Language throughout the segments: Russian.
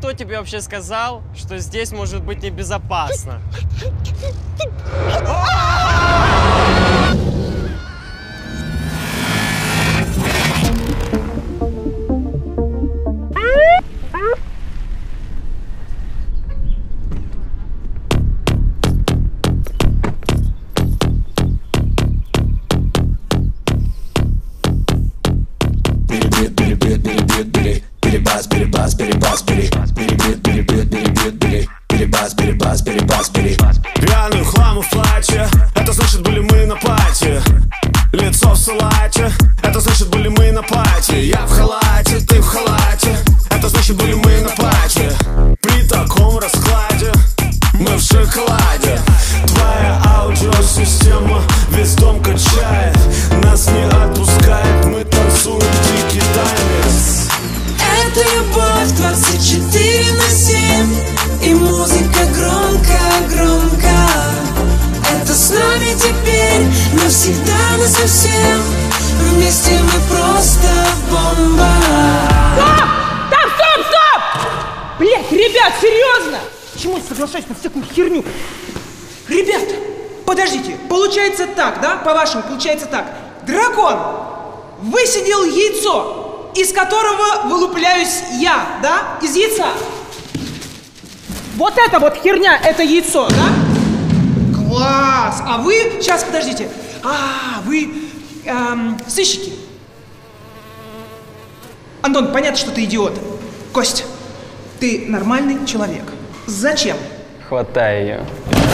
кто тебе вообще сказал, что здесь может быть небезопасно? Пьяную хламу в платье, это значит были мы на пати. Лицо в салате, это значит были мы на пати. Я в халате, ты в халате, это значит были мы на пати. При таком раскладе мы в шоколаде. Твоя аудиосистема весь дом качает, нас не отпускает, мы танцуем дикий танец. Это любовь 24/7, и музыка громко-громко. Это с нами теперь, навсегда, насовсем. Вместе мы просто бомба. Стоп! Так, стоп, стоп! Блять, ребят, серьезно? Почему я соглашаюсь на всякую херню? Ребят, подождите, получается так, да? По-вашему, получается так. Дракон высидел яйцо, из которого вылупляюсь я, да? Из яйца. Вот эта вот херня, это яйцо, да? Класс! А вы, сейчас, подождите. Вы сыщики. Антон, понятно, что ты идиот. Кость, ты нормальный человек. Зачем? Хватай ее.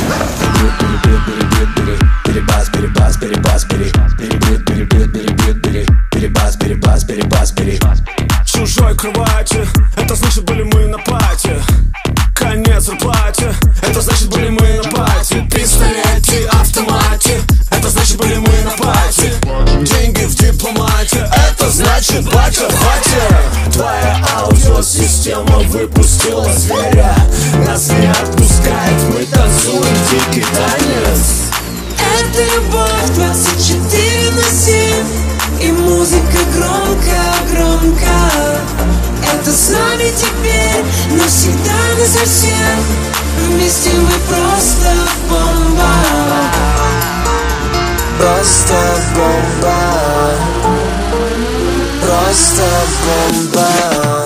Чужой кровати, это значит были мы на пати. Конец зарплате, это значит были мы на пати. Пистолете, автомате, это значит были мы на пати. Деньги в дипломате, это значит батя в хате. Твоя аудиосистема выпустила зверя, нас не отпускает, мы танцуем дикий танец. Это любовь 24/7, и музыка громко-громко. Это с нами теперь, навсегда, насовсем. Вместе мы просто бомба. Просто бомба. Просто бомба.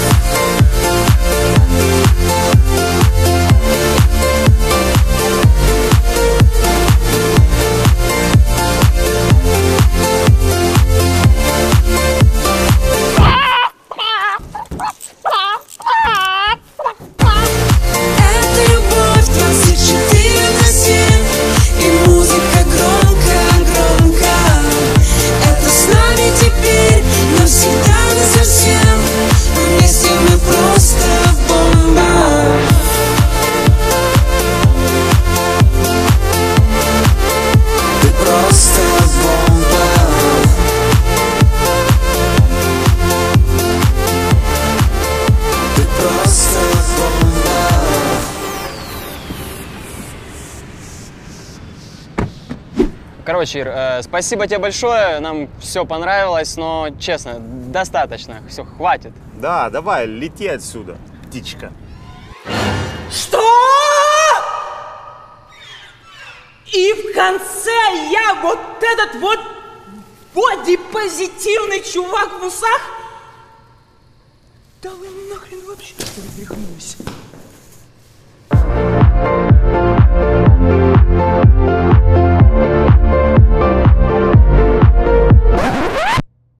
Короче, Ир, спасибо тебе большое, нам все понравилось, но, честно, достаточно, все, хватит. Да, давай, лети отсюда, птичка. Что? И в конце я вот этот вот бодипозитивный чувак в усах? Да вы нахрен вообще что ли рехнулись?